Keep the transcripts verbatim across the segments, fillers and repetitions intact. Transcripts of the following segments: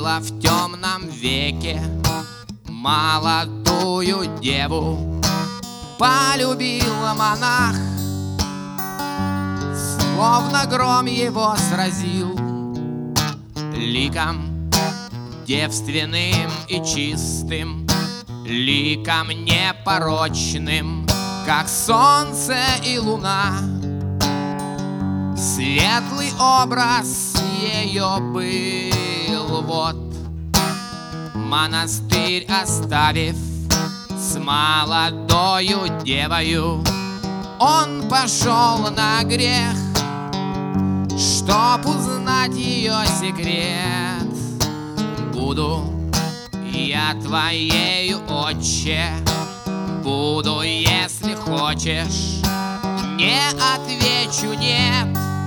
любила в темном веке молодую деву. Полюбила монах, словно гром его сразил. Ликом девственным и чистым, ликом непорочным, как солнце и луна. Светлый образ ее был, вот монастырь оставив, с молодою девою он пошел на грех, чтоб узнать ее секрет. Буду я твоею, отче, буду, если хочешь. Не отвечу нет,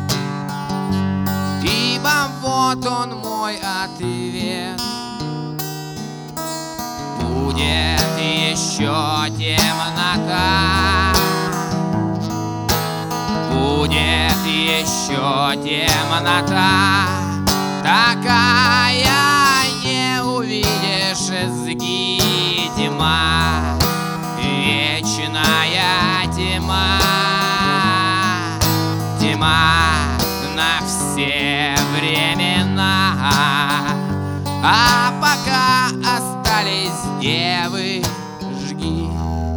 ибо вот он мой ответ. Будет еще темнота, будет еще темнота, такая не увидишь изги, тьма, вечная тьма, тьма на все времена. А пока остались девы, жги.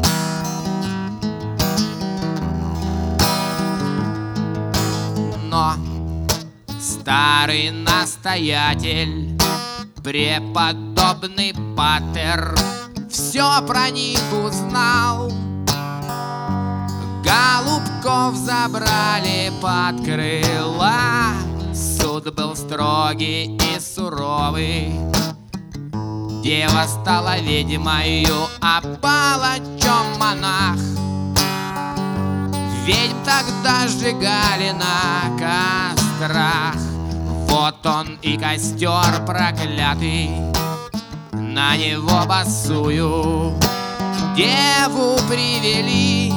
Но старый настоятель, преподобный патер, все про них узнал. Голубков забрали под крыла. Суд был строгий и суровый. Дева стала ведьмою, а палачом монах. Ведьм тогда сжигали на кострах. Вот он и костер проклятый, на него босую деву привели.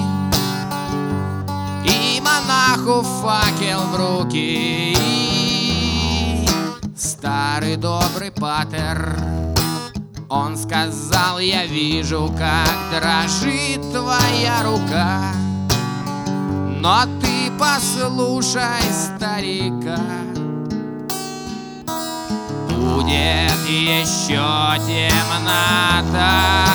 И монаху факел в руки. Старый добрый патер, он сказал: я вижу, как дрожит твоя рука, но ты послушай старика. Будет еще темнота,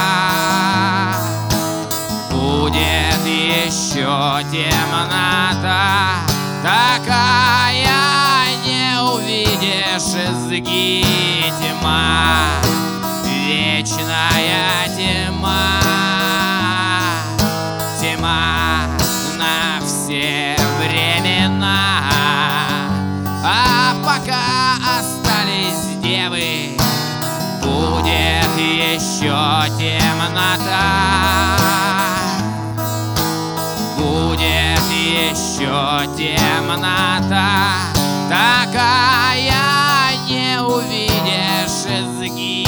будет еще темнота, такая не увидишь изги, тьма, вечная тьма, тьма на все времена. А пока остались девы, будет еще темнота, будет еще темнота, такая не увидишь изги.